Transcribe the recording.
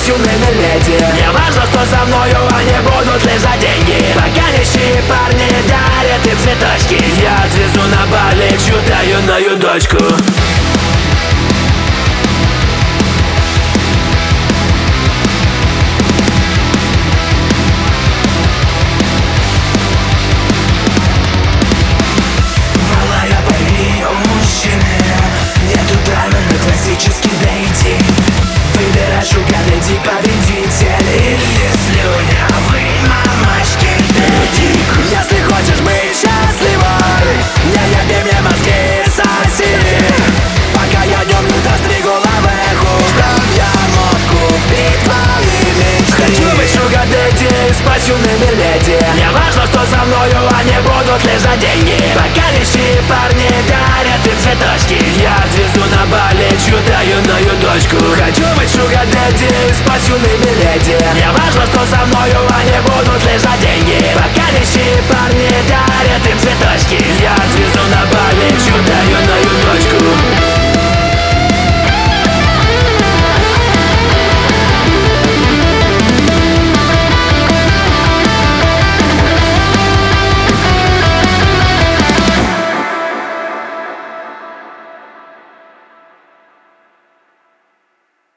юными леди. Не важно, что со мною они будут лишь за деньги. Пока нищие парни дарят им цветочки, я отвезу на Бали чью-то юную дочку. Победитель или слюнявый мамочки дэдди. Если хочешь быть счастливой, не еби мне мозги, соси. Пока я днем люто стригу лавеху, чтоб я мог купить твои мечты. Хочу быть шугар дэдди, спать юными леди. Не важно, что со мною они будут лишь за деньги. Пока нищие парни дарят им цветочки, я отвезу на Бали чью-то юную дочку. Хочу быть шугар дэдди, спать юными леди. Не важно, что со мною они будут лишь за деньги. Пока нищие парни дарят им цветочки,